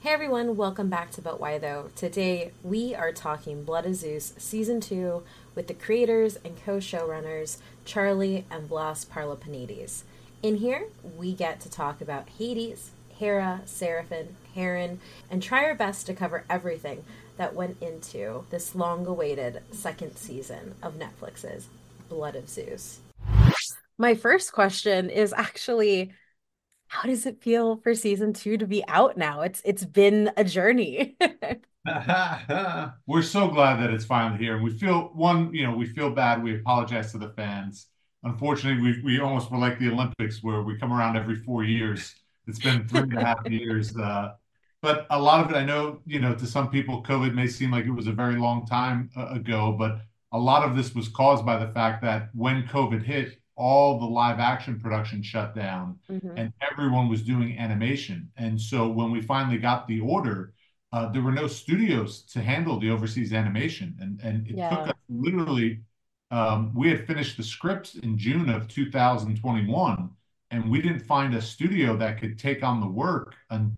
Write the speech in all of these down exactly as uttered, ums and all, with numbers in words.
Hey everyone, welcome back to But Why Though. Today we are talking Blood of Zeus Season two with the creators and co showrunners Charlie and Blas Parlapanides. In here, we get to talk about Hades, Hera, Seraphim, Heron, and try our best to cover everything that went into this long awaited second season of Netflix's Blood of Zeus. My first question is actually, how does it feel for season two to be out now? It's it's been a journey. We're so glad that it's finally here. We feel one, you know, we feel bad. We apologize to the fans. Unfortunately, we we almost were like the Olympics where we come around every four years. It's been three and a half years. Uh, but a lot of it, I know, you know, to some people, COVID may seem like it was a very long time uh, ago, but a lot of this was caused by the fact that when COVID hit, all the live action production shut down hmm and everyone was doing animation. And so when we finally got the order, uh, there were no studios to handle the overseas animation, and and it took Yeah. us literally. Um, we had finished the scripts in June of two thousand twenty-one, and we didn't find a studio that could take on the work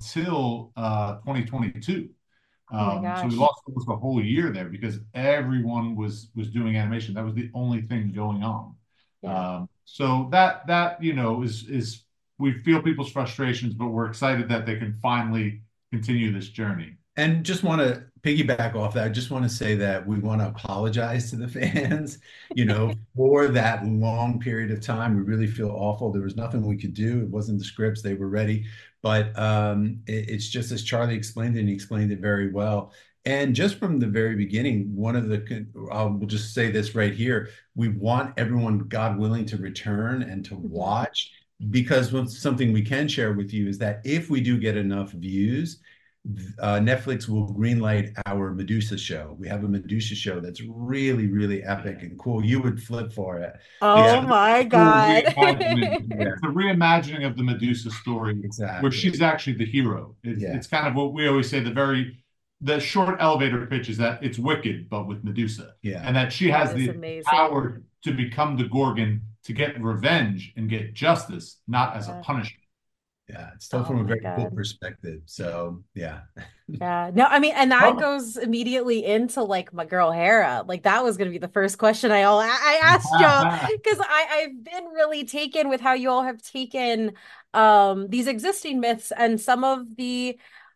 until uh, twenty twenty-two. Oh my Um, so we gosh. lost almost a whole year there because everyone was was doing animation. That was the only thing going on. Yeah. Um, so that that you know is is we feel people's frustrations, but we're excited that they can finally continue this journey. And just want to piggyback off that. I just want to say that we want to apologize to the fans, you know, for that long period of time. We really feel awful. There was nothing we could do. It wasn't the scripts, they were ready. But um, it, it's just as Charlie explained it, and he explained it very well. And just from the very beginning, one of the, I'll we'll just say this right here, we want everyone, God willing, to return and to hmm watch, because something we can share with you is that if we do get enough views, uh, Netflix will greenlight our Medusa show. We have a Medusa show that's really, really epic and cool. You would flip for it. It's Oh a Yeah, my cool God. reimagining. yeah, It's a reimagining of the Medusa story where exactly. she's actually the hero. It's Yeah, it's kind of what we always say, the very the short elevator pitch is that it's Wicked, but with Medusa, yeah. and that she That has is the amazing. power to become the Gorgon to get revenge and get justice, not as a Yeah. punishment. Yeah, it's told Oh from a my very cool God. perspective. So, yeah. Yeah. No, I mean, and that Well, goes immediately into like my girl Hera. Like that was gonna be the first question I all I asked y'all because I I've been really taken with how you all have taken um these existing myths and some of the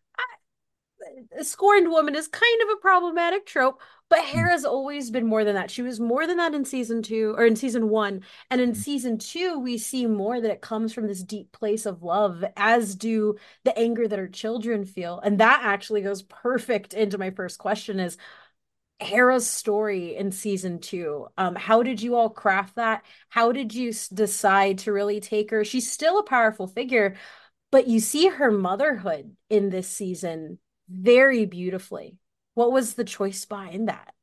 scorned woman is kind of a problematic trope, but Hera's always been more than that. She was more than that in season two or in season one. And in season two, we see more that it comes from this deep place of love, as do the anger that her children feel. And that actually goes perfect into my first question is Hera's story in season two. Um, how did you all craft that? How did you s- decide to really take her? She's still a powerful figure, but you see her motherhood in this season very beautifully. What was the choice behind that?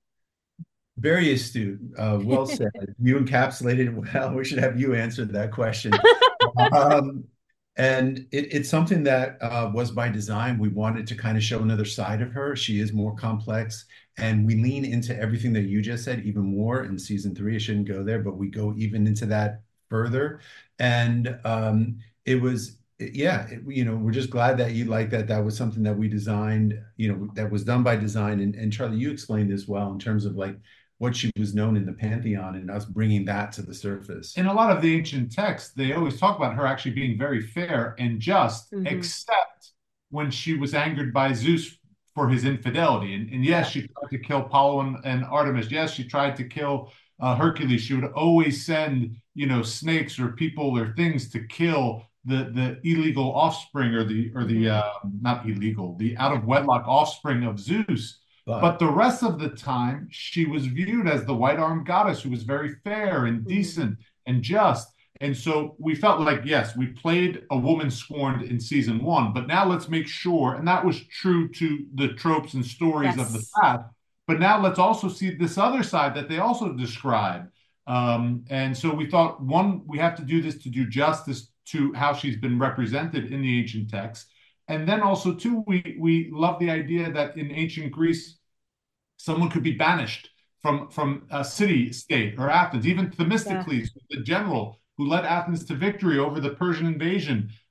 Very astute. Uh, well said. You encapsulated it well. We should have you answer that question. Um, and it, it's something that uh, was by design. We wanted to kind of show another side of her. She is more complex, and we lean into everything that you just said even more in season three. I shouldn't go there, but we go even into that further. And um, it was, yeah, it, you know, we're just glad that you like that. That was something that we designed, you know, that was done by design. And, and Charlie, you explained this well in terms of like what she was known in the pantheon and us bringing that to the surface. in a lot of the ancient texts, they always talk about her actually being very fair and just, hmm except when she was angered by Zeus for his infidelity. And, and yes, Yeah. she tried to kill Apollo and, and Artemis. Yes, she tried to kill uh, Hercules. She would always send, you know, snakes or people or things to kill the the illegal offspring or the or the hmm uh, not illegal, the out of wedlock offspring of Zeus. But But the rest of the time, she was viewed as the white armed goddess who was very fair and hmm decent and just. And so we felt like, yes, we played a woman scorned in season one, but now let's make sure, and that was true to the tropes and stories of the Yes. past. But now let's also see this other side that they also describe. Um, and so we thought, one, we have to do this to do justice to how she's been represented in the ancient texts. And then also, too, we we love the idea that in ancient Greece, someone could be banished from from a city state or Athens. Even Yeah. Themistocles, the general who led Athens to victory over the Persian invasion,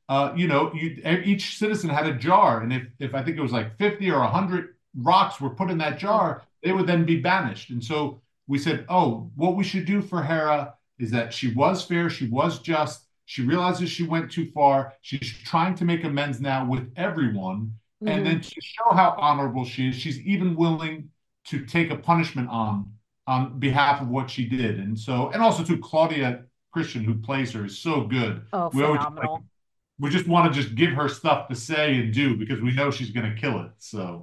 uh, you know, you, each citizen had a jar, and if if I think it was like fifty or a hundred rocks were put in that Mm. jar, they would then be banished. And so we said, oh, what we should do for Hera is that she was fair, she was just, she realizes she went too far, she's trying to make amends now with everyone, and then Hmm. to show how honorable she is, she's even willing to take a punishment on on behalf of what she did. And so, and also to Claudia Christian, who plays her, is so good. Oh, We always like phenomenal. we just want to just give her stuff to say and do because we know she's going to kill it. So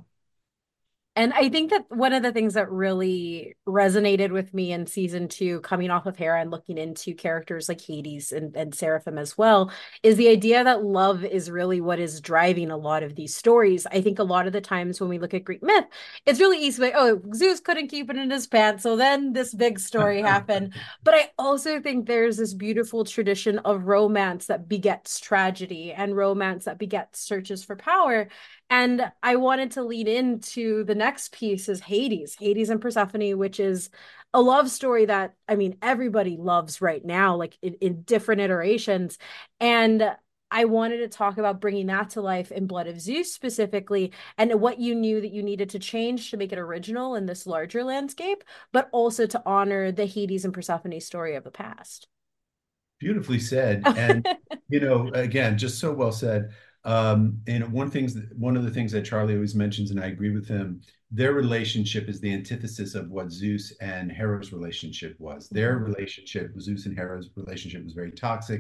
And I think that one of the things that really resonated with me in season two, coming off of Hera and looking into characters like Hades and, and Seraphim as well, is the idea that love is really what is driving a lot of these stories. I think a lot of the times when we look at Greek myth, it's really easy, like, oh, Zeus couldn't keep it in his pants, so then this big story happened. But I also think there's this beautiful tradition of romance that begets tragedy and romance that begets searches for power. And I wanted to lead into the next piece is Hades, Hades and Persephone, which is a love story that, I mean, everybody loves right now, like in, in different iterations. And I wanted to talk about bringing that to life in Blood of Zeus specifically, and what you knew that you needed to change to make it original in this larger landscape, but also to honor the Hades and Persephone story of the past. Beautifully said. And, you know, again, just so well said. Um, and one things, one of the things that Charlie always mentions, and I agree with him, their relationship is the antithesis of what Zeus and Hera's relationship was. Their Mhm. relationship, Zeus and Hera's relationship, was very toxic.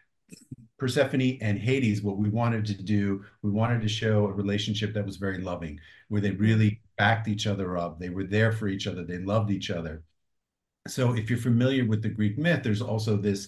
Persephone and Hades, what we wanted to do, we wanted to show a relationship that was very loving, where they Mhm. really backed each other up. They were there for each other. They loved each other. So if you're familiar with the Greek myth, there's also this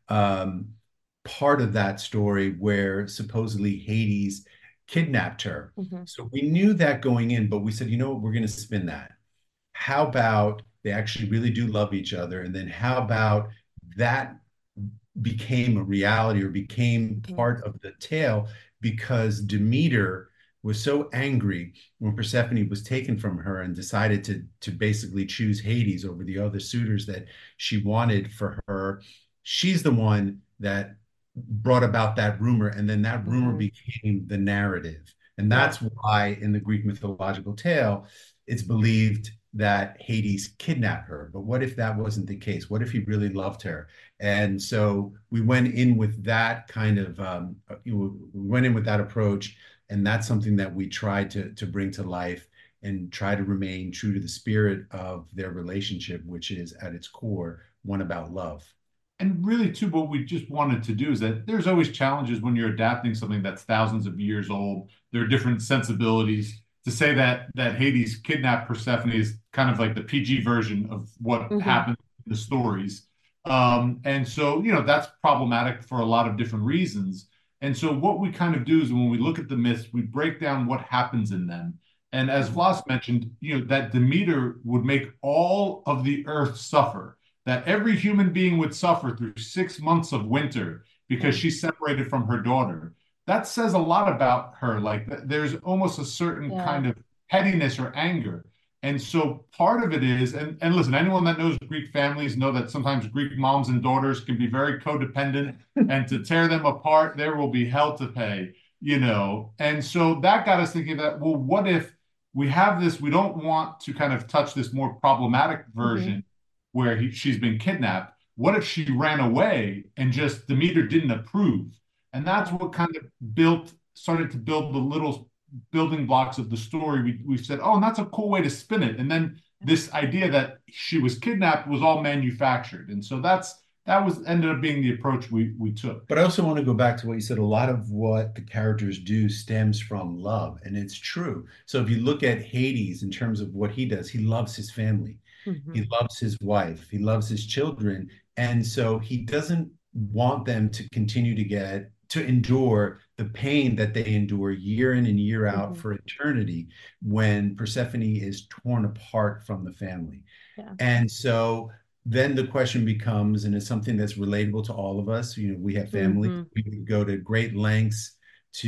um, part of that story where supposedly Hades kidnapped her. Mhm. So we knew that going in, but we said, you know what, we're going to spin that. How about they actually really do love each other? And then how about that became a reality or became Mhm. part of the tale because Demeter was so angry when Persephone was taken from her and decided to to basically choose Hades over the other suitors that she wanted for her. She's the one that brought about that rumor, and then that rumor Mhm. became the narrative. And Yeah. that's why in the Greek mythological tale, it's believed that Hades kidnapped her. But what if that wasn't the case? What if he really loved her? And so we went in with that kind of um, you know, we went in with that approach, and that's something that we tried to to bring to life and try to remain true to the spirit of their relationship, which is at its core one about love. and really too what we just wanted to do is that there's always challenges when you're adapting something that's thousands of years old. There are different sensibilities. To say that that Hades kidnapped Persephone is kind of like the P G version of what Hmm. happened in the stories. Um, and so, you know, that's problematic for a lot of different reasons. And so what we kind of do is when we look at the myths, we break down what happens in them. And as Hmm. Vlas mentioned, you know, that Demeter would make all of the earth suffer, that every human being would suffer through six months of winter because Yeah. she's separated from her daughter. That says a lot about her. Like there's almost a certain Yeah. kind of pettiness or anger. And so part of it is, and, and listen, anyone that knows Greek families know that sometimes Greek moms and daughters can be very codependent, and to tear them apart, there will be hell to pay, you know. And so that got us thinking that, well, what if we have this, we don't want to kind of touch this more problematic Hmm. version where he, she's been kidnapped. What if she ran away and just Demeter didn't approve? And that's Yeah. what kind of built, started to build the little building blocks of the story. We, we said, oh, and that's a cool way to spin it. And then this idea that she was kidnapped was all manufactured. And so that's, that was ended up being the approach we, we took. But I also want to go back to what you said. A lot of what the characters do stems from love, and it's true. So if you look at Hades in terms of what he does, he loves his family. Hmm. He loves his wife. He loves his children. And so he doesn't want them to continue to get to endure the pain that they endure year in and year out Hmm. for eternity when Persephone is torn apart from the family. Yeah. And so then the question becomes, and it's something that's relatable to all of us. You know, we have families, Hmm. we would go to great lengths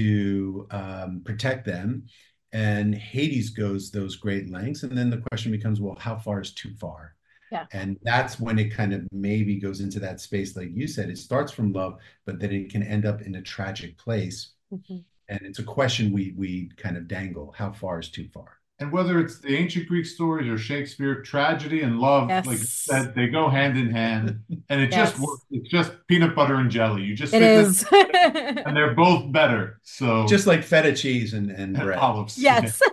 to um, protect them. And Hades goes those great lengths. And then the question becomes, well, how far is too far? Yeah. And that's when it kind of maybe goes into that space, like you said, it starts from love, but then it can end up in a tragic place. Mhm. And it's a question we we kind of dangle. How far is too far? And whether it's the ancient Greek stories or Shakespeare, tragedy and love, like you Yes. said, they go hand in hand, and it just Yes. works. It's just peanut butter and jelly. You just It stick them, is. and they're both better. So, Just like feta cheese and, and and bread. olives, yeah. Yes.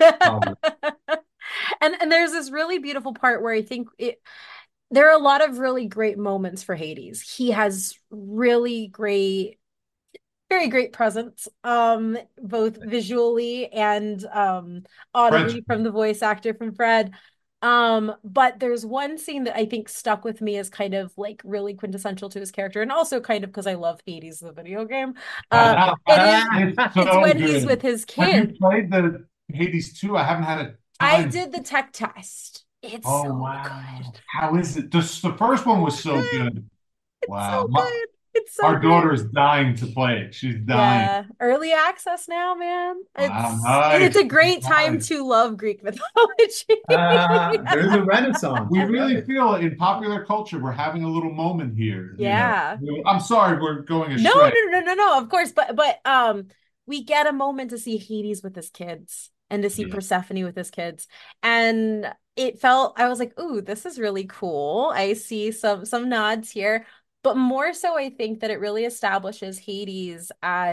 And and there's this really beautiful part where I think it there are a lot of really great moments for Hades. He has really great, very great presence, um, both visually and um French. audibly from the voice actor from Fred. Um, but there's one scene that I think stuck with me as kind of like really quintessential to his character, and also kind of because I love Hades, the video game. Uh, it is It's it's so when he's good. with his Have you kid. played the Hades two? I haven't had a I time. did the tech test. It's Oh so wow. good. How is it? The, the first one was So so good. good. It's Wow. so My, good. It's so our good. daughter is dying to play it. She's dying. Yeah, early access now, man. Wow, It's and it's nice. a great time Nice. to love Greek mythology. Uh, there's a renaissance. We You're really right. feel in popular culture we're having a little moment here, you know. Yeah. I'm sorry we're going No, astray. no, no, no, no, of course, but but um we get a moment to see Hades with his kids and to see Yeah. Persephone with his kids. And it felt I was like, "Ooh, this is really cool." I see some some nods here, but more so I think that it really establishes Hades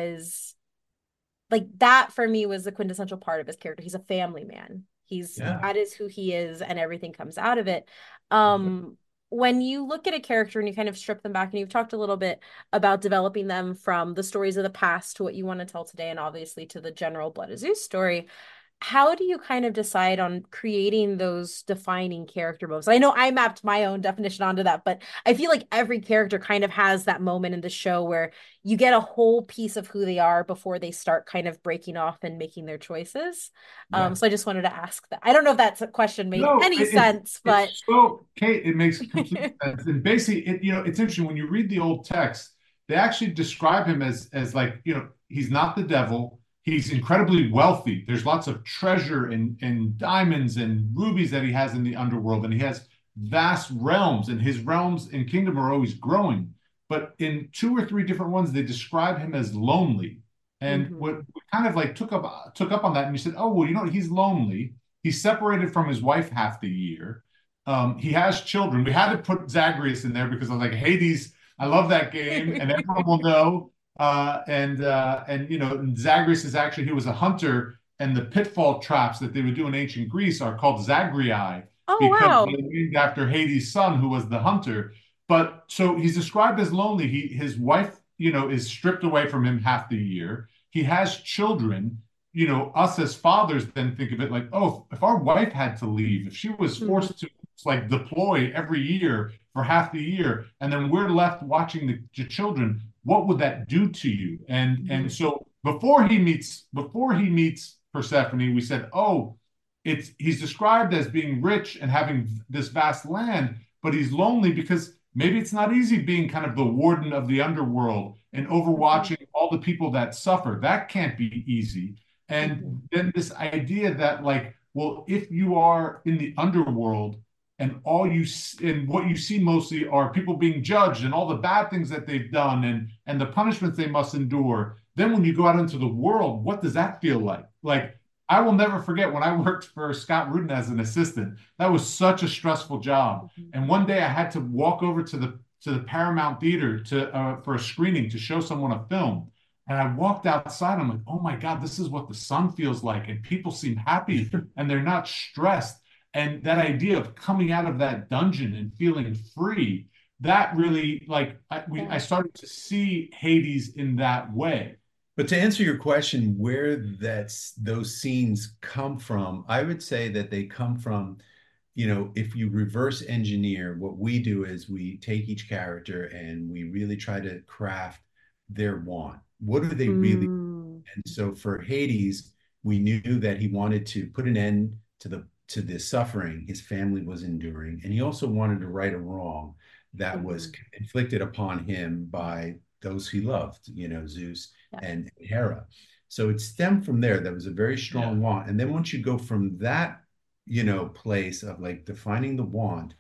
as like that for me was the quintessential part of his character. He's a family man. He's Yeah. that is who he is, and everything comes out of it. Um, when you look at a character and you kind of strip them back, and you've talked a little bit about developing them from the stories of the past to what you want to tell today, and obviously to the general Blood of Zeus story, how do you kind of decide on creating those defining character moments? I know I mapped my own definition onto that, but I feel like every character kind of has that moment in the show where you get a whole piece of who they are before they start kind of breaking off and making their choices. Um, Yeah. so I just wanted to ask that. I don't know if that question made No, any it, it's sense, but it's so Kate, it makes complete sense. And basically, it you know, it's interesting when you read the old text, they actually describe him as as like, you know, he's not the devil. He's incredibly wealthy. There's lots of treasure and and diamonds and rubies that he has in the underworld, and he has vast realms, and his realms and kingdom are always growing. But in two or three different ones, they describe him as lonely. And what Mhm. we kind of like took up took up on that, and we said, oh well, you know, he's lonely. He's separated from his wife half the year. Um, he has children. We had to put Zagreus in there because I was like, Hades, I love that game, and everyone will know. Uh, and uh, and you know, Zagreus is actually he was a hunter, and the pitfall traps that they would do in ancient Greece are called Zagrii Oh because wow. they're named after Hades' son, who was the hunter. But so he's described as lonely. He his wife, you know, is stripped away from him half the year. He has children. You know, us as fathers then think of it like, oh, if our wife had to leave, if she was Mhm. forced to like deploy every year for half the year, and then we're left watching the, the children, what would that do to you? And and Mhm. so before he meets before he meets Persephone, we said, oh, it's he's described as being rich and having this vast land, but he's lonely because maybe it's not easy being kind of the warden of the underworld and Mhm. overwatching all the people that suffer. That can't be easy. Mhm. And then this idea that like, well, if you are in the underworld and all you and what you see mostly are people being judged and all the bad things that they've done and and the punishments they must endure, then when you go out into the world, what does that feel like? Like I will never forget when I worked for Scott Rudin as an assistant. That was such a stressful job. Mhm. And one day I had to walk over to the to the Paramount Theater to uh, for a screening to show someone a film. And I walked outside. I'm like, oh my God, this is what the sun feels like. And people seem happy and they're not stressed. And that idea of coming out of that dungeon and feeling free, that really like I, we I Yeah. started to see Hades in that way. But to answer your question, where that's those scenes come from, I would say that they come from, you know, if you reverse engineer, what we do is we take each character and we really try to craft their want. What do they really? Mm. And so for Hades, we knew that he wanted to put an end to the to the suffering his family was enduring, and he also wanted to right a wrong that was Mhm. inflicted upon him by those he loved, you know, Zeus Yeah. and Hera. So it stemmed from there. That was a very Yeah. strong want. And then once you go from that, you know, place of like defining the want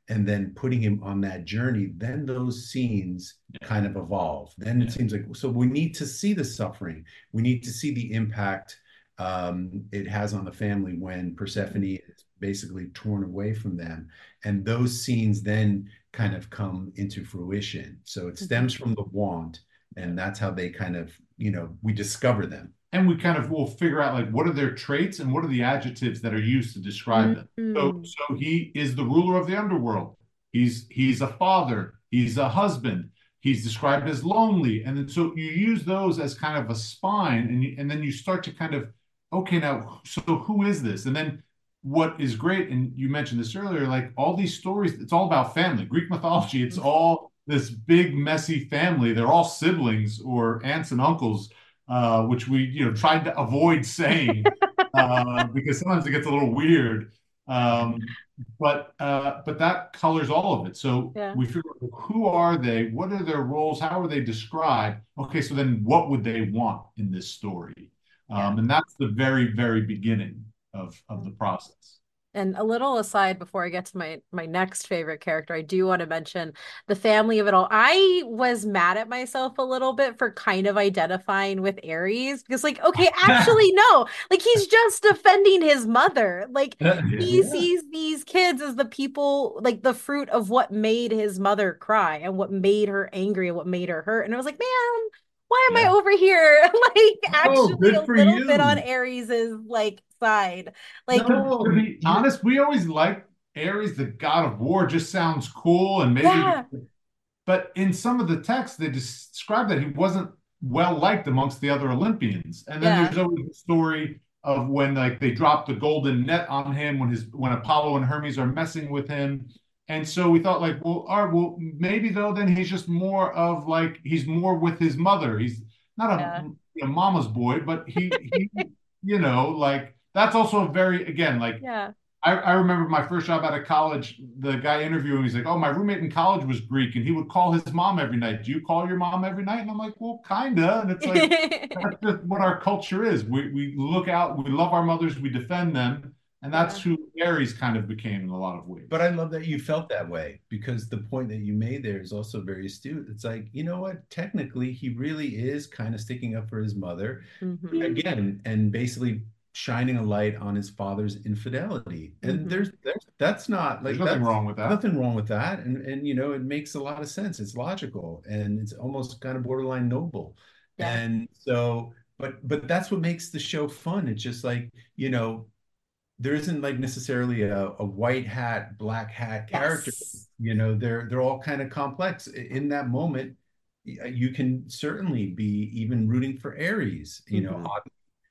and then putting him on that journey, then those scenes Yeah. kind of evolve. Then it Yeah. seems like, so we need to see the suffering. We need to see the impact um, it has on the family when Persephone is basically torn away from them. And those scenes then kind of come into fruition. So it Mhm. stems from the want, and that's how they kind of, you know, we discover them. And we kind of will figure out like what are their traits and what are the adjectives that are used to describe them. So Mhm. so he is the ruler of the underworld. He's he's a father, he's a husband, he's described as lonely. And then so you use those as kind of a spine, and you, and then you start to kind of, okay, now so who is this? And then what is great, and you mentioned this earlier, like all these stories, it's all about family. Greek mythology, it's all this big messy family. They're all siblings or aunts and uncles, uh, which we, you know, tried to avoid saying uh, because sometimes it gets a little weird. Um, but uh, but that colors all of it. So Yeah. we figure out who are they? What are their roles? How are they described? Okay, so then what would they want in this story? Yeah. Um, and that's the very, very beginning of of the process. And a little aside before I get to my my next favorite character, I do want to mention the family of it all. I was mad at myself a little bit for kind of identifying with Ares because, like, okay, actually, no, like he's just defending his mother. Like he Yeah. sees these kids as the people, like the fruit of what made his mother cry and what made her angry and what made her hurt. And I was like, man, why am I Yeah. over here? Like Oh, actually a good for little bit on you. Ares's like side. Like, To, to No, be you, honest, we always liked Ares, the god of war, just sounds cool, and maybe, yeah. but in some of the texts, they describe that he wasn't well liked amongst the other Olympians. And then Yeah. there's always the story of when like they dropped the golden net on him when his when Apollo and Hermes are messing with him. And so we thought like, well, all right, well, maybe though, then he's just more of like he's more with his mother. He's not a, Yeah. a mama's boy, but he he, you know, like that's also a very again like Yeah. I, I remember my first job out of college, the guy interviewing me, he's like, oh, my roommate in college was Greek and he would call his mom every night. Do you call your mom every night? And I'm like, well, kinda. And it's like, that's just what our culture is. We we look out, we love our mothers, we defend them. And that's Yeah. who Aries kind of became in a lot of but ways. I love that you felt that way because the point that you made there is also very astute. It's like, you know what? Technically, he really is kind of sticking up for his mother Hmm. again and basically shining a light on his father's infidelity. And Hmm. there's, there's that's not There's like nothing that's wrong with that. nothing wrong with that. And and you know, it makes a lot of sense. It's logical and it's almost kind of borderline noble. Yeah. And so, but but that's what makes the show fun. It's just like, you know, there isn't like necessarily a, a white hat, black hat character. Yes. You know, they're they're all kind of complex. In that moment, you can certainly be even rooting for Aries, you know. Hmm.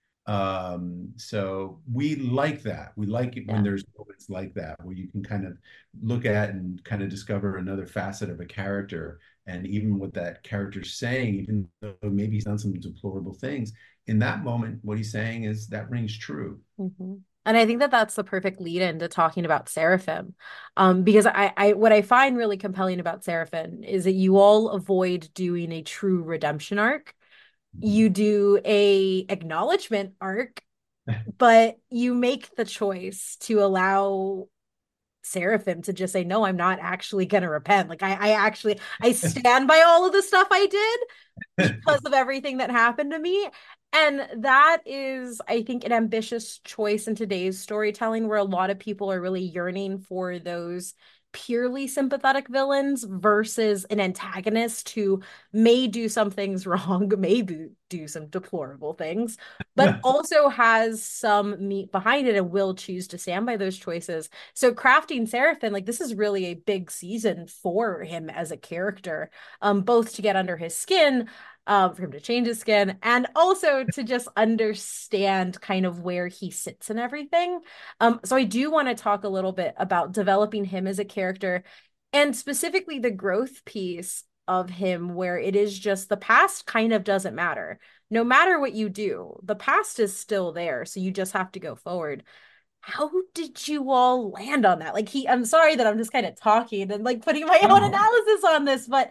Um, so we like that. We like it when Yeah. there's moments like that where you can kind of look at and kind of discover another facet of a character. And even what that character's saying, even though maybe he's done some deplorable things, in that moment, what he's saying is that rings true. Hmm. And I think that that's the perfect lead into talking about Seraphim. Um, because I, I, what I find really compelling about Seraphim is that you all avoid doing a true redemption arc. You do a acknowledgement arc, but you make the choice to allow Seraphim to just say, no, I'm not actually gonna repent. Like I, I actually I stand by all of the stuff I did because of everything that happened to me. And that is, I think, an ambitious choice in today's storytelling where a lot of people are really yearning for those purely sympathetic villains versus an antagonist who may do some things wrong, may do some deplorable things, but also has some meat behind it and will choose to stand by those choices. So crafting Seraphim, like this is really a big season for him as a character, um, both to get under his skin, um, for him to change his skin, and also to just understand kind of where he sits and everything. Um, so I do want to talk a little bit about developing him as a character and specifically the growth piece of him, where it is just the past kind of doesn't matter. No matter what you do, the past is still there. So you just have to go forward. How did you all land on that? Like he, I'm sorry that I'm just kind of talking and like putting my own No, analysis on this, but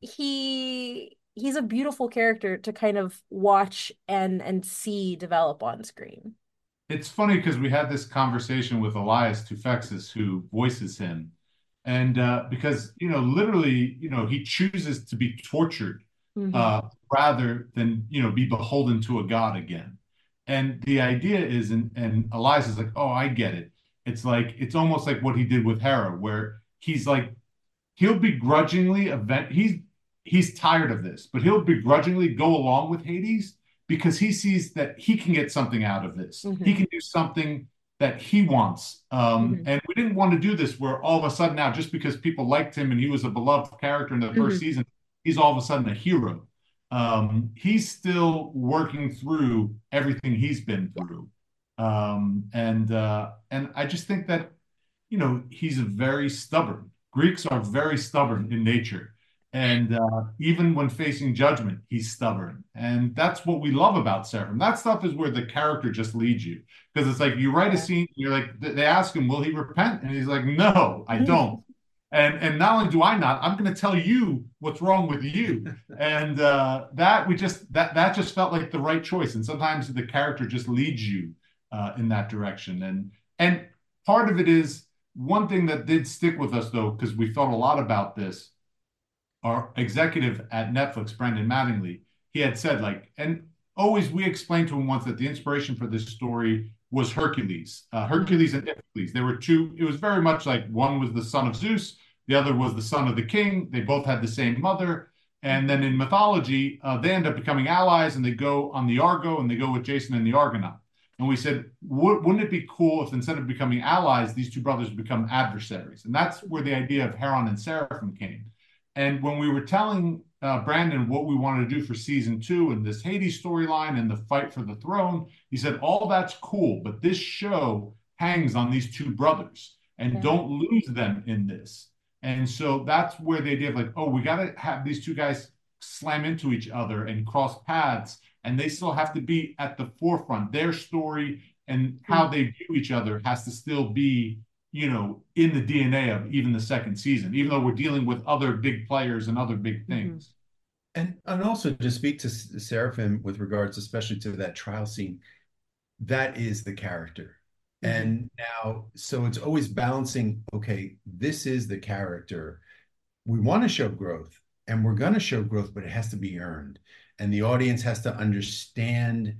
he he's a beautiful character to kind of watch and and see develop on screen. It's funny because we had this conversation with Elias Tufexis, who voices him. And uh, because, you know, literally, you know, he chooses to be tortured Hmm. uh, rather than, you know, be beholden to a god again. And the idea is, and, and Eliza's like, oh, I get it. It's like, it's almost like what he did with Hera, where he's like, he'll begrudgingly event, he's, he's tired of this, but he'll begrudgingly go along with Hades because he sees that he can get something out of this. He Hmm. can do something that he wants. Um, Hmm. and we didn't want to do this where all of a sudden now, just because people liked him and he was a beloved character in the first Hmm. season, he's all of a sudden a hero. Um, he's still working through everything he's been Yeah. through. Um, and uh, and I just think that, you know, he's very stubborn. Greeks are very stubborn in nature. And uh, even when facing judgment, he's stubborn. And that's what we love about Seraphim. That stuff is where the character just leads you. Because it's like you write a Yeah. scene, you're like, they ask him, will he repent? And he's like, no, I don't. And and not only do I not, I'm going to tell you what's wrong with you. And uh, that we just that that just felt like the right choice. And sometimes the character just leads you uh, in that direction. And and part of it is one thing that did stick with us though, because we felt a lot about this. Our executive at Netflix, Brendan Mattingly, he had said like, and always we explained to him once that the inspiration for this story was Hercules, uh, Hmm. Hercules and Iphicles. They were two. It was very much like one was the son of Zeus, the other was the son of the king. They both had the same mother. And Hmm. then in mythology, uh, they end up becoming allies and they go on the Argo and they go with Jason and the Argonaut. And we said, wouldn't it be cool if instead of becoming allies, these two brothers become adversaries? And that's where the idea of Heron and Seraphim came. And when we were telling uh, Brandon what we wanted to do for season two and this Hades storyline and the fight for the throne, he said, all that's cool, but this show hangs on these two brothers and Yeah. don't lose them in this. And so that's where the idea of like, oh, we got to have these two guys slam into each other and cross paths, and they still have to be at the forefront. Their story and how they view each other has to still be, you know, in the D N A of even the second season, even though we're dealing with other big players and other big Hmm. things. And and also to speak to Seraphim with regards, especially to that trial scene, that is the character. Hmm. And now, so it's always balancing, okay, this is the character. We want to show growth and we're going to show growth, but it has to be earned. And the audience has to understand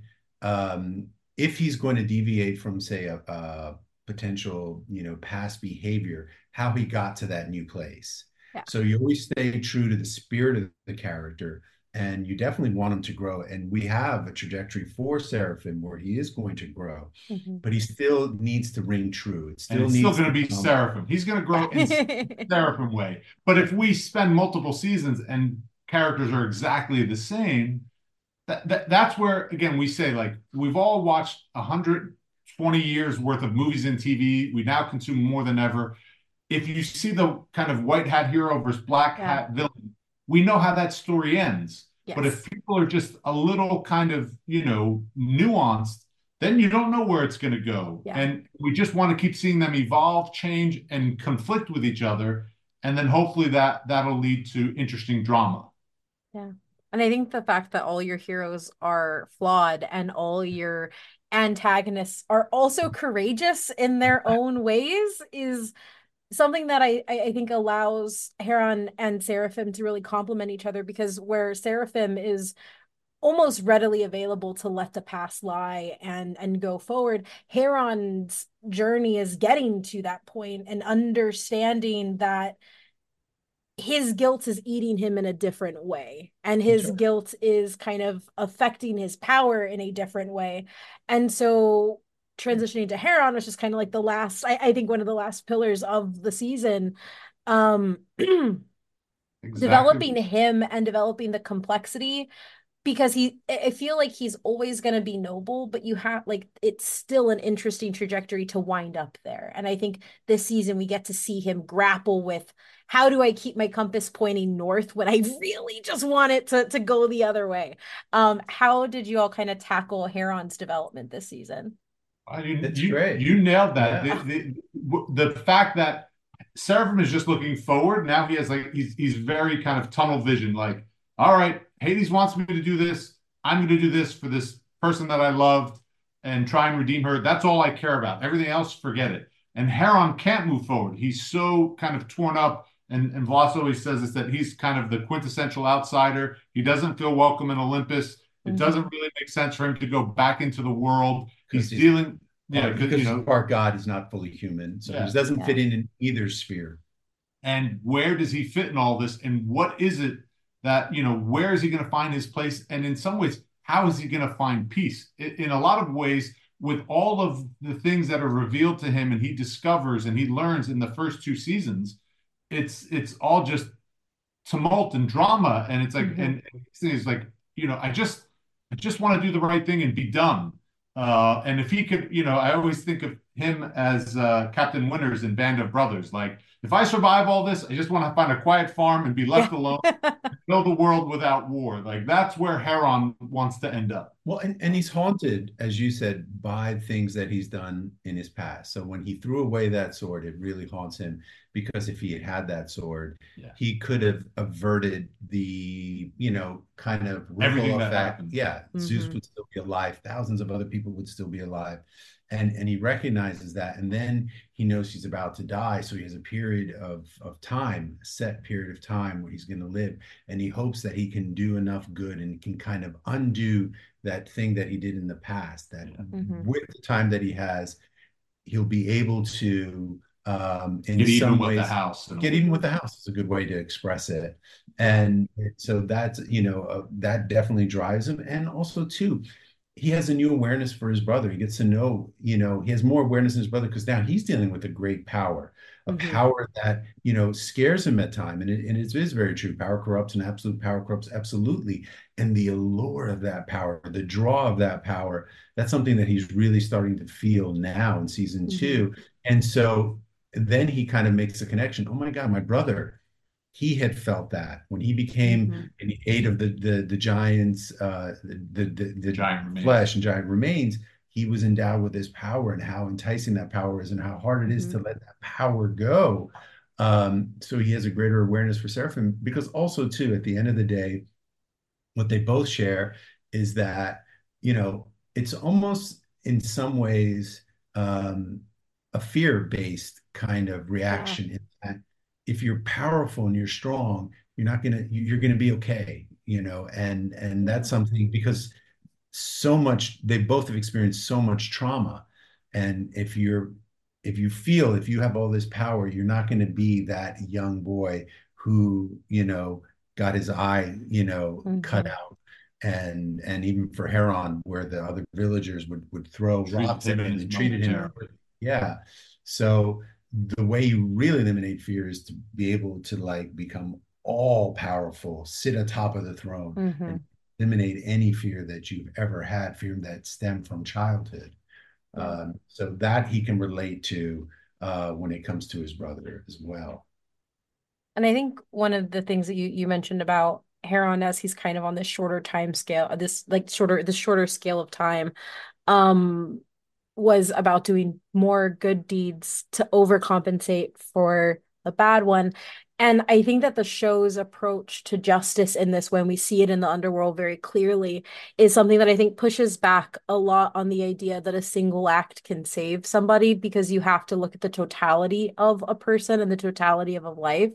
um, if he's going to deviate from, say, a, a potential, you know, past behavior, how he got to that new place. Yeah. So you always stay true to the spirit of the character, and you definitely want him to grow. And we have a trajectory for Seraphim where he is going to grow, Hmm. but he still needs to ring true. It And still it's still needs going to to be come. Seraphim. He's going to grow in Yeah. Seraphim way. But if we spend multiple seasons and characters are exactly the same, that, that that's where again we say like we've all watched one hundred twenty years worth of movies and T V. We now consume more than ever. If you see the kind of white hat hero versus black Yeah. hat villain, we know how that story ends. But if Yes. people are just a little kind of, you know, nuanced, then you don't know where it's going to go. Yeah. And we just want to keep seeing them evolve, change, and conflict with each other. And then hopefully that that'll lead to interesting drama. Yeah. And I think the fact that all your heroes are flawed and all your antagonists are also courageous in their own ways is something that I, I I think allows Heron and Seraphim to really complement each other, because where Seraphim is almost readily available to let the past lie and and go forward, Heron's journey is getting to that point and understanding that his guilt is eating him in a different way, and his Sure. guilt is kind of affecting his power in a different way. And so transitioning to Heron was just kind of like the last, I, I think one of the last pillars of the season. Um Exactly. developing him and developing the complexity, because he, I feel like he's always going to be noble, but you have like it's still an interesting trajectory to wind up there. And I think this season we get to see him grapple with, how do I keep my compass pointing north when I really just want it to to go the other way? Um, how did you all kind of tackle Heron's development this season? Uh, You It's you great. you nailed that. Yeah. The, the the fact that Seraphim is just looking forward. Now he has like he's he's very kind of tunnel vision. Like, all right, Hades wants me to do this. I'm going to do this for this person that I loved and try and redeem her. That's all I care about. Everything else, forget it. and Heron can't move forward. He's so kind of torn up. And, and Voss always says this, that he's kind of the quintessential outsider. He doesn't feel welcome in Olympus. It doesn't Hmm. really make sense for him to go back into the world. because He's he's dealing, yeah, part, because, you because he's know, part God, he's not fully human, so he yeah. doesn't Yeah. fit in in either sphere. And where does he fit in all this? And what is it that, you know, where is he going to find his place? And in some ways, how is he going to find peace? In, in a lot of ways, with all of the things that are revealed to him and he discovers and he learns in the first two seasons, it's it's all just tumult and drama. And it's like, Hmm. and, and it's like, you know, I just I just want to do the right thing and be done. Uh, and if he could, you know, I always think of him as uh, Captain Winters in Band of Brothers. Like, if I survive all this, I just want to find a quiet farm and be Yeah. left alone, build a world without war. Like, that's where Heron wants to end up. Well, and, and he's haunted, as you said, by things that he's done in his past. So when he threw away that sword, it really haunts him because if he had had that sword, Yeah. he could have averted the, you know, kind of Everything ripple that effect. happened. Yeah, Zeus Hmm. would still be alive. Thousands of other people would still be alive. And and he recognizes that. And then he knows he's about to die. So he has a period of, of time, a set period of time where he's going to live. And he hopes that he can do enough good and can kind of undo that thing that he did in the past, that Hmm. with the time that he has, he'll be able to, um, in Get even some with the ways, house. get even with the house is a good way to express it. Yeah. And so that's, you know, uh, that definitely drives him. And also, too, he has a new awareness for his brother. He gets to know, you know, he has more awareness in his brother because now he's dealing with a great power, a Hmm. power that, you know, scares him at time. And it, and it is very true. Power corrupts and absolute power corrupts absolutely. And the allure of that power, the draw of that power, that's something that he's really starting to feel now in season Hmm. two. And so then he kind of makes a connection. Oh my God, my brother, he had felt that when he became Hmm. and he ate of the the the giants, uh, the, the the Giant the remains. flesh and giant remains. He was endowed with this power and how enticing that power is and how hard it is Hmm. to let that power go. Um, so he has a greater awareness for Seraphim because also too, at the end of the day, what they both share is that, you know, it's almost in some ways um, a fear-based kind of Yeah. reaction in that if you're powerful and you're strong, you're not gonna you're gonna be okay, you know, and and that's Yeah. something because so much they both have experienced so much trauma. And if you're if you feel if you have all this power, you're not going to be that young boy who, you know, got his eye, you know, cut Hmm. out. And and even for Heron, where the other villagers would would throw Treated rocks at him him and his and mother treated him. Hmm. terribly. Yeah. So the way you really eliminate fear is to be able to like become all powerful, sit atop of the throne, Hmm. and eliminate any fear that you've ever had, fear that stem from childhood. Yeah. Um, so that he can relate to uh, when it comes to his brother as well. And I think one of the things that you you mentioned about Heron as he's kind of on this shorter time scale, this like shorter this shorter scale of time, um, was about doing more good deeds to overcompensate for the bad one. And I think that the show's approach to justice in this, when we see it in the underworld very clearly, is something that I think pushes back a lot on the idea that a single act can save somebody, because you have to look at the totality of a person and the totality of a life.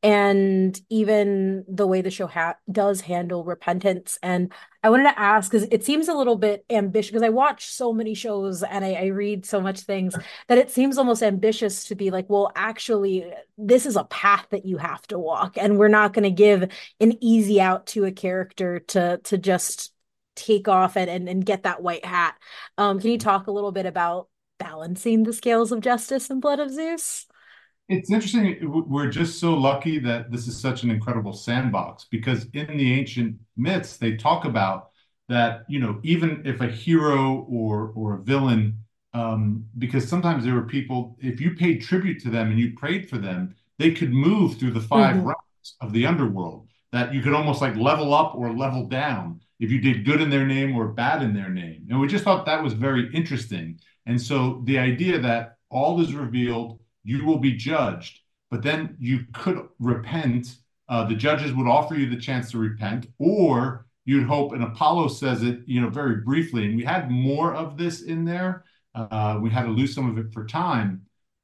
And even the way the show ha does handle repentance. And I wanted to ask, because it seems a little bit ambitious, because I watch so many shows and I, I read so much things that it seems almost ambitious to be like, well, actually, this is a path that you have to walk, and we're not going to give an easy out to a character to to just take off and, and, and get that white hat. Um, can you talk a little bit about balancing the scales of justice in Blood of Zeus? It's interesting. We're just so lucky that this is such an incredible sandbox because in the ancient myths, they talk about that, you know, even if a hero or or a villain, um, because sometimes there were people, if you paid tribute to them and you prayed for them, they could move through the five Hmm. realms of the underworld, that you could almost like level up or level down if you did good in their name or bad in their name. And we just thought that was very interesting. And so the idea that all is revealed, you will be judged, but then you could repent. Uh, the judges would offer you the chance to repent, or you'd hope, and Apollo says it, you know, very briefly, and we had more of this in there. Uh, we had to lose some of it for time.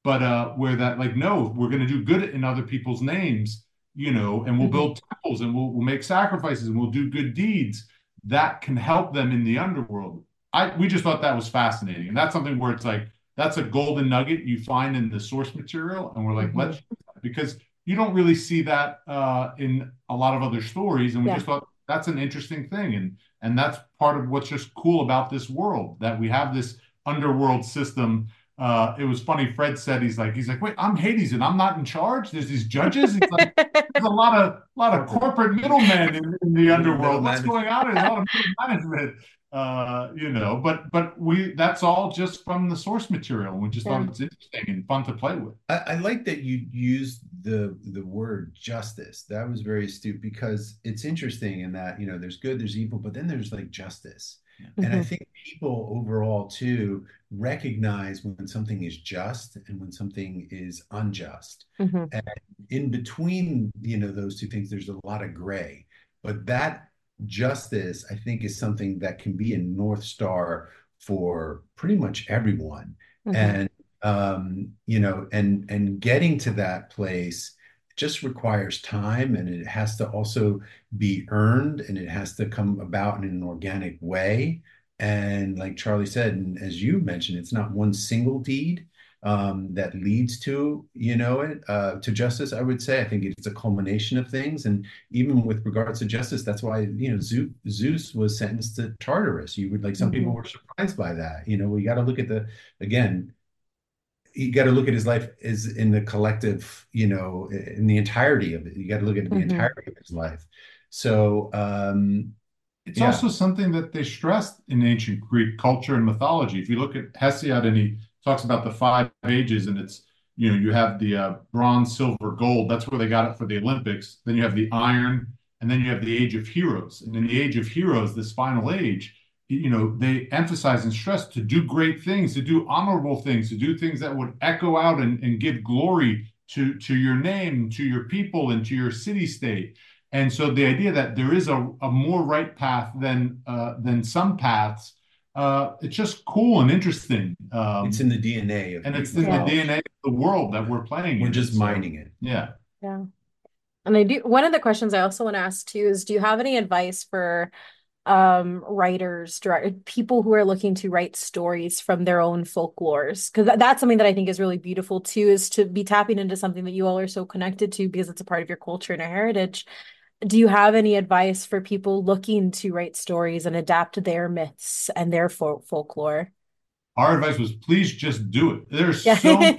but uh, where that like, no, we're going to do good in other people's names, you know, and we'll Hmm. build temples and we'll we'll make sacrifices and we'll do good deeds that can help them in the underworld. I we just thought that was fascinating, and that's something where it's like that's a golden nugget you find in the source material, and we're like, Hmm. let's because you don't really see that uh, in a lot of other stories, and we Yeah. just thought that's an interesting thing, and and that's part of what's just cool about this world that we have this underworld system. Uh, it was funny. Fred said he's like he's like, wait, I'm Hades and I'm not in charge. There's these judges. He's like, there's a lot of lot of Corporate corporate middlemen in, in the middle middle underworld. What's management. going on? There's a lot of middle management. Uh, you know, but but we that's all just from the source material. We just thought Yeah. it's interesting and fun to play with. I, I like that you used the the word justice. That was very astute because it's interesting in that, you know, there's good, there's evil, but then there's like justice. And I Hmm. think people overall too recognize when something is just and when something is unjust. Hmm. And in between, you know, those two things, there's a lot of gray. But that justice, I think, is something that can be a North Star for pretty much everyone. Hmm. And um, you know, and and getting to that place just requires time, and it has to also be earned, and it has to come about in an organic way. And like Charlie said, and as you mentioned, it's not one single deed um, that leads to, you know, it uh, to justice. I would say I think it's a culmination of things, and even with regards to justice, that's why you know Zeus, Zeus was sentenced to Tartarus. You would like some people Hmm. were surprised by that. You know, we got to look at the again you got to look at his life as in the collective, you know, in the entirety of it. You got to look at the Hmm. entirety of his life. So, um, It's yeah. also something that they stressed in ancient Greek culture and mythology. If you look at Hesiod and he talks about the five ages, and it's, you know, you have the uh, bronze, silver, gold. That's where they got it for the Olympics. Then you have the iron, and then you have the age of heroes. And in the age of heroes, this final age, you know, they emphasize and stress to do great things, to do honorable things, to do things that would echo out and, and give glory to, to your name, to your people, and to your city state. And so the idea that there is a, a more right path than uh, than some paths, uh, it's just cool and interesting. It's Um, in the D N A of and Greek it's in the Yeah. mythology. D N A of the world that we're playing We're in it. just So mining it. yeah. Yeah. And I do, one of the questions I also want to ask too is, do you have any advice for um writers, direct people who are looking to write stories from their own folklores? Because that, that's something that I think is really beautiful too, is to be tapping into something that you all are so connected to because it's a part of your culture and your heritage. Do you have any advice for people looking to write stories and adapt their myths and their fol folklore? Our advice was please just do it. There's Yeah. so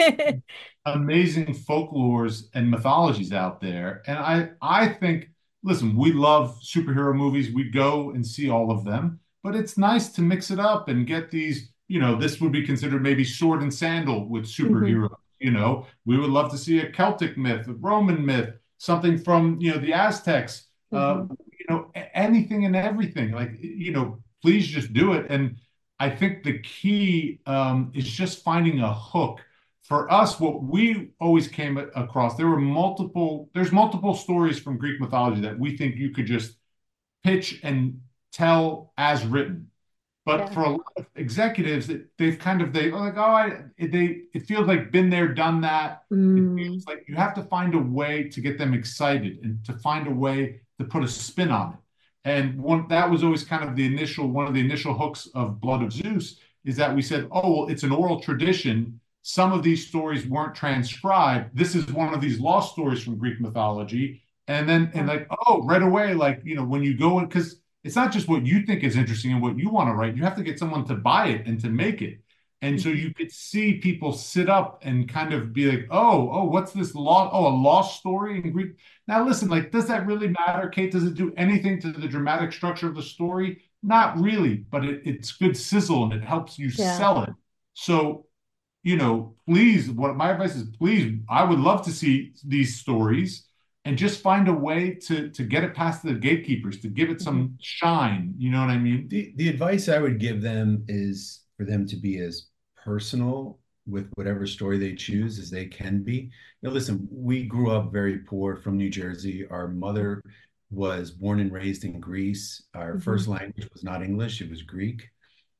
amazing folklores and mythologies out there. And I I think, listen, we love superhero movies. We go and see all of them, but it's nice to mix it up and get these, you know, this would be considered maybe sword and sandal with Hmm. superheroes. You know, we would love to see a Celtic myth, a Roman myth, something from, you know, the Aztecs, uh, Hmm. you know, anything and everything. Like, you know, please just do it. And I think the key um, is just finding a hook for us. What we always came across, there were multiple, there's multiple stories from Greek mythology that we think you could just pitch and tell as written. But Yeah. for a lot of executives, it, they've kind of they are like, oh, I, they it feels like been there, done that. It Mm. feels like you have to find a way to get them excited and to find a way to put a spin on it. And one that was always kind of the initial one of the initial hooks of Blood of Zeus is that we said, oh, well, it's an oral tradition. Some of these stories weren't transcribed. This is one of these lost stories from Greek mythology. And then and Yeah. like, oh, right away, like you know, when you go in, because it's not just what you think is interesting and what you want to write. You have to get someone to buy it and to make it. And so Mhm. you could see people sit up and kind of be like, oh, oh, what's this lost? Oh, a lost story in Greek. Now, listen, like, does that really matter, Kate? Does it do anything to the dramatic structure of the story? Not really, but it, it's good sizzle and it helps you Yeah. sell it. So, you know, please, what my advice is, please, I would love to see these stories and just find a way to to get it past the gatekeepers, to give it Mhm. some shine. You know what I mean? The the advice I would give them is for them to be as personal with whatever story they choose as they can be. Now, listen, we grew up very poor from New Jersey. Our mother was born and raised in Greece. Our Mhm. first language was not English, it was Greek.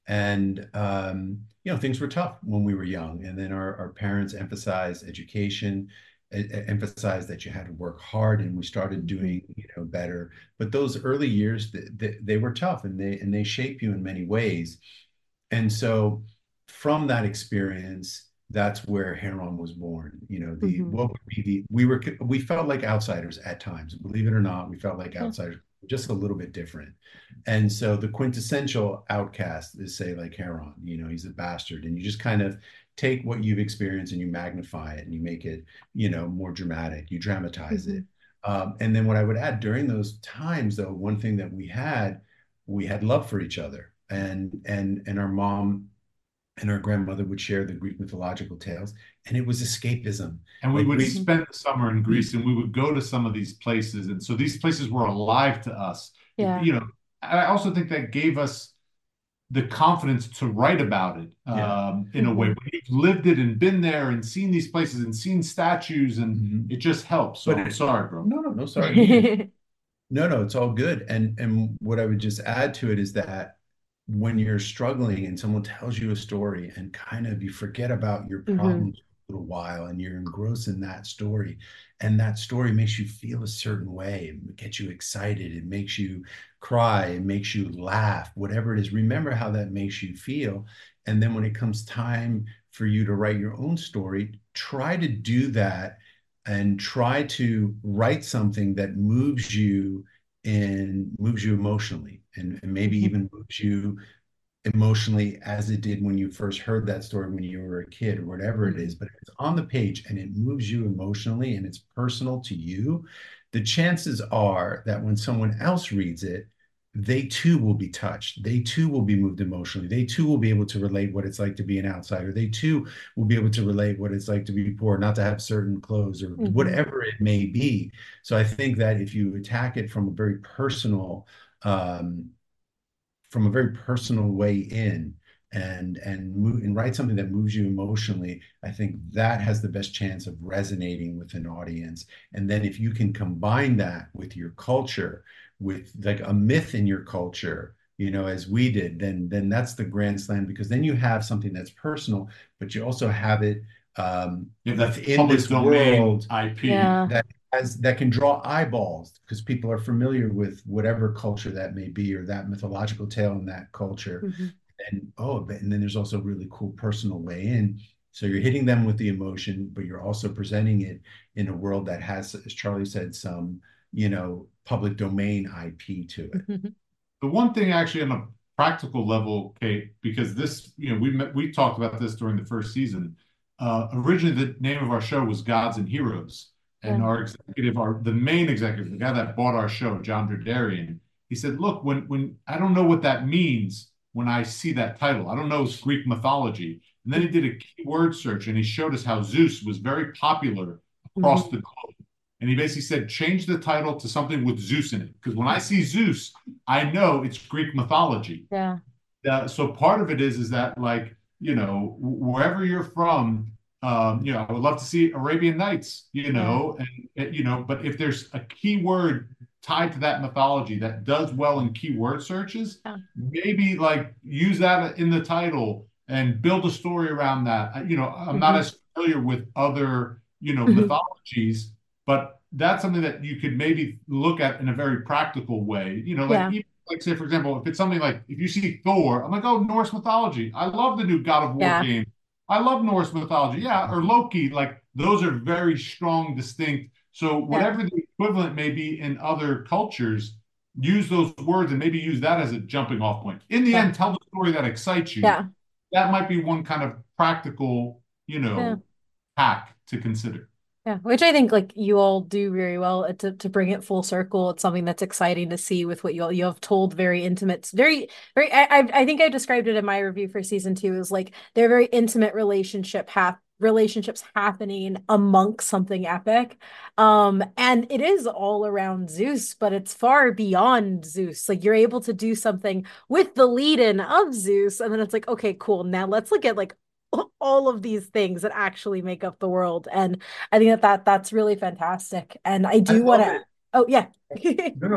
And um, you know, things were tough when we were young. And then our, our parents emphasized education, e- e- emphasized that you had to work hard, and we started Mhm. doing, you know, better. But those early years, th th they were tough, and they and they shape you in many ways. And so from that experience, that's where Heron was born. You know, the Mhm. what would be the we were we felt like outsiders at times, believe it or not, we felt like Yeah. outsiders, just a little bit different. And so the quintessential outcast is, say, like Heron, you know, he's a bastard, and you just kind of take what you've experienced and you magnify it and you make it, you know, more dramatic, you dramatize it. Mhm. Um, and then what I would add during those times, though, one thing that we had, we had love for each other. And and and our mom and our grandmother would share the Greek mythological tales, and it was escapism. And we Like would we, Mhm. spend the summer in Greece, and we would go to some of these places. And so these places were alive to us. It- Yeah. you know, I also think that gave us the confidence to write about it yeah. um, in a way. Mhm. When you've lived it and been there and seen these places and seen statues, and Mhm. it just helps. So But I'm it, sorry, bro. no, no, no, sorry, me. No, no, it's all good. And and what I would just add to it is that when you're struggling and someone tells you a story and kind of you forget about your Mhm. problems for a little while and you're engrossed in that story, and that story makes you feel a certain way, it gets you excited, it makes you cry, it makes you laugh, whatever it is, remember how that makes you feel. And then when it comes time for you to write your own story, try to do that and try to write something that moves you and moves you emotionally, and, and maybe Mhm. even moves you emotionally as it did when you first heard that story when you were a kid or whatever it is. Mhm. But if it's on the page and it moves you emotionally and it's personal to you, the chances are that when someone else reads it, they too will be touched. They too will be moved emotionally. They too will be able to relate what it's like to be an outsider. They too will be able to relate what it's like to be poor, not to have certain clothes or Mhm. whatever it may be. So I think that if you attack it from a very personal um, from a very personal way in, and and move and write something that moves you emotionally, I think that has the best chance of resonating with an audience. And then if you can combine that with your culture, with like a myth in your culture, you know, as we did, then then that's the grand slam, because then you have something that's personal, but you also have it um, You have that within public this domain world I P. Yeah. that has that can draw eyeballs because people are familiar with whatever culture that may be, or that mythological tale in that culture. Mhm. And oh, and then there's also a really cool personal way in. So you're hitting them with the emotion, but you're also presenting it in a world that has, as Charlie said, some, you know, public domain I P to it. Mhm. The one thing actually on a practical level, Kate, because this, you know, we met, we talked about this during the first season. Uh, originally, the name of our show was Gods and Heroes, and Yeah. our executive, our the main executive, the guy that bought our show, John Derderian, he said, "Look, when when I don't know what that means when I see that title, I don't know it's Greek mythology." And then he did a keyword search, and he showed us how Zeus was very popular across Mhm. the globe. And he basically said, change the title to something with Zeus in it. Because when I see Zeus, I know it's Greek mythology. Yeah. Uh, so part of it is is that like you know wherever you're from, um, you know I would love to see Arabian Nights, you Yeah. know, and and, you know, but if there's a keyword tied to that mythology that does well in keyword searches, Yeah. maybe like use that in the title and build a story around that. I- You know, I'm not Mhm. as familiar with other you know Mhm. mythologies, but that's something that you could maybe look at in a very practical way. You know, like Yeah. even like say for example, if it's something like if you see Thor, I'm like, oh, Norse mythology. I love the new God of War Yeah. game. I love Norse mythology. Yeah, or Loki. Like those are very strong, distinct. So Yeah. whatever the equivalent may be in other cultures, use those words and maybe use that as a jumping off point. In the Yeah. end, tell the story that excites you. Yeah. That might be one kind of practical, you Yeah. know, hack to consider. Yeah, which I think like you all do very well uh, to to bring it full circle. It's something that's exciting to see with what you all you have told very intimate, very very. I I, I think I described it in my review for season two as like they're very intimate relationship hap relationships happening amongst something epic. Um, and it is all around Zeus, but it's far beyond Zeus. Like you're able to do something with the lead-in of Zeus, and then it's like, okay, cool. Now let's look at like all of these things that actually make up the world. And I think that, that that's really fantastic. And I I do want love to, it. oh yeah. No, no.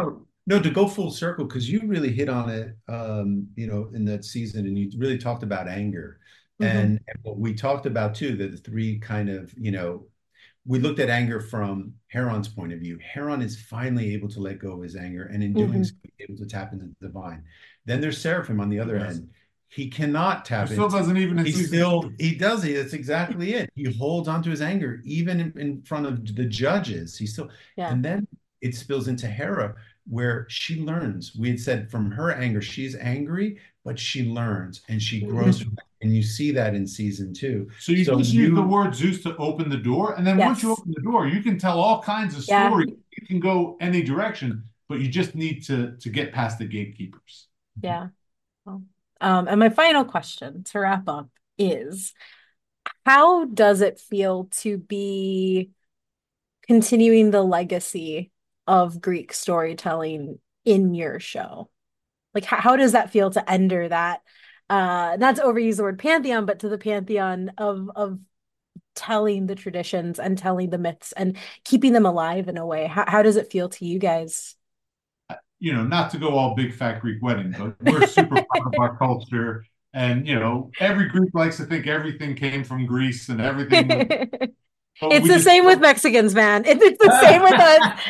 No, to go full circle, because you really hit on it, um, you know, in that season, and you really talked about anger. Hmm. And, and what we talked about too, that the three kind of, you know, we looked at anger from Heron's point of view. Heron is finally able to let go of his anger, and in doing Hmm. so, able to tap into the divine. Then there's Seraphim on the other Yes. end. He cannot Who tap still into. doesn't even in He season still two. he does it. That's exactly it. He holds onto his anger even in, in front of the judges. He still, Yeah. and then it spills into Hera, where she learns. We had said from her anger, she's angry, but she learns and she grows from Hmm. that. And you see that in season two. So you So just use the you word Zeus to open the door, and then once you Yes. open the door, you can tell all kinds of Yeah. stories. You can go any direction, but you just need to to get past the gatekeepers. Yeah. Well, Um, and my final question to wrap up is, how does it feel to be continuing the legacy of Greek storytelling in your show? Like, how, how does that feel to enter that? Uh, not to overuse the word pantheon, but to the pantheon of of telling the traditions and telling the myths and keeping them alive in a way. How how does it feel to you guys? You know, not to go all big fat Greek wedding, but we're super proud of our culture. And, you know, every Greek likes to think everything came from Greece and everything was, but It's we the just same with Mexicans, man. It's, it's the same with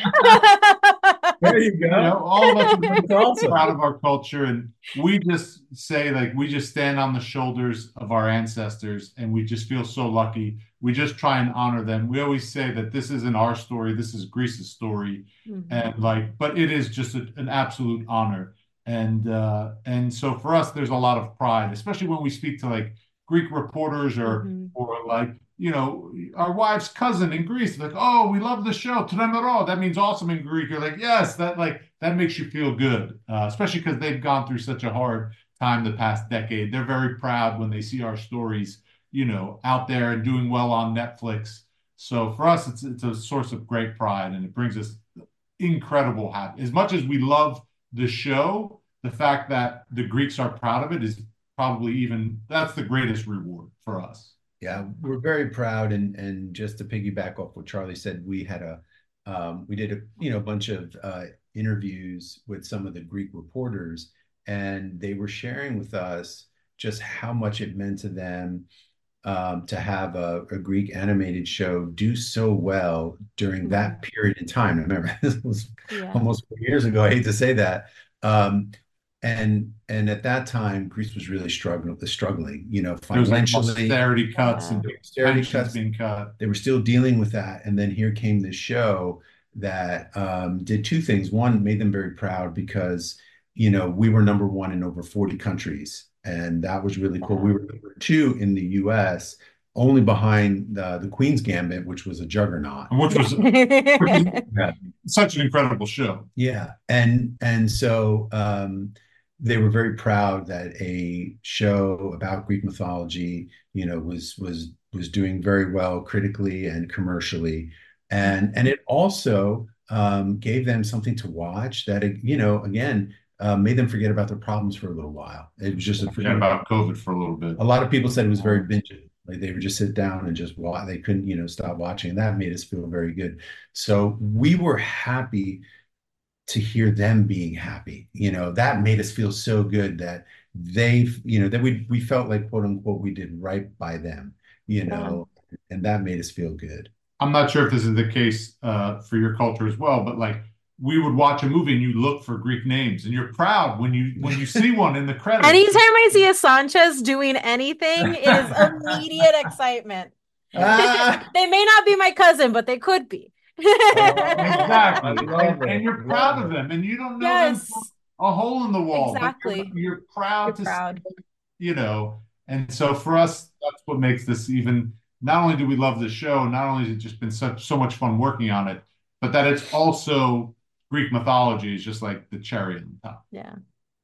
there you you know, go. all of us are That's proud awesome. of our culture, and we just say like we just stand on the shoulders of our ancestors, and we just feel so lucky. We just try and honor them. We always say that this isn't our story, this is Greece's story, us. and like, but it is just a, an absolute honor. And uh, and so for us, there's a lot of pride, especially when we speak to like Greek reporters or Hmm. or like you know, our wife's cousin in Greece, like, oh, we love the show, Tremero. That means awesome in Greek. You're like, yes, that like that makes you feel good, uh, especially because they've gone through such a hard time the past decade. They're very proud when they see our stories, you know, out there and doing well on Netflix. So for us, it's it's a source of great pride, and it brings us incredible happiness. As much as we love the show, the fact that the Greeks are proud of it is probably even that's the greatest reward for us. Yeah, we're very proud, and and just to piggyback off what Charlie said, we had a um, we did a you know bunch of uh, interviews with some of the Greek reporters, and they were sharing with us just how much it meant to them um, to have a, a Greek animated show do so well during Hmm. that period in time. Remember, this was Yeah. almost four years ago. I hate to say that. Um, and and at that time, Greece was really struggling, struggling, you know, There was like financially, austerity cuts Yeah. and austerity pensions cuts. being cut. They were still dealing with that. And then here came this show that um, did two things. One, made them very proud because, you know, we were number one in over forty countries. And that was really cool. Yeah. We were number two in the U S, only behind the, the Queen's Gambit, which was a juggernaut. Which was which was Yeah. Yeah. such an incredible show. Yeah. And and so um, they were very proud that a show about Greek mythology, you know, was was was doing very well critically and commercially. And and it also um, gave them something to watch that, you know, again, uh, made them forget about their problems for a little while. It was just a, Forget you know, about COVID for a little bit. a lot of people said it was very binge. Like they would just sit down and just watch. They couldn't, you know, stop watching. And that made us feel very good. So we were happy to hear them being happy. You know, that made us feel so good that they, you know, that we we felt like quote unquote we did right by them, you Yeah. know, and that made us feel good. I'm not sure if this is the case uh, for your culture as well, but like we would watch a movie and you look for Greek names and you're proud when you when you see one in the credits. Anytime I see a Sanchez doing anything, it is immediate excitement. Ah, They may not be my cousin, but they could be. oh, I Exactly. love And, and it. you're proud Love of it. them and you don't know them from Yes, a hole in the wall, but you're exactly. you're You're proud to see proud. them, you know. And so for us, that's what makes this even not only do we love the show, not only has it just been such so much fun working on it, but that it's also Greek mythology is just like the cherry on the top. Yeah.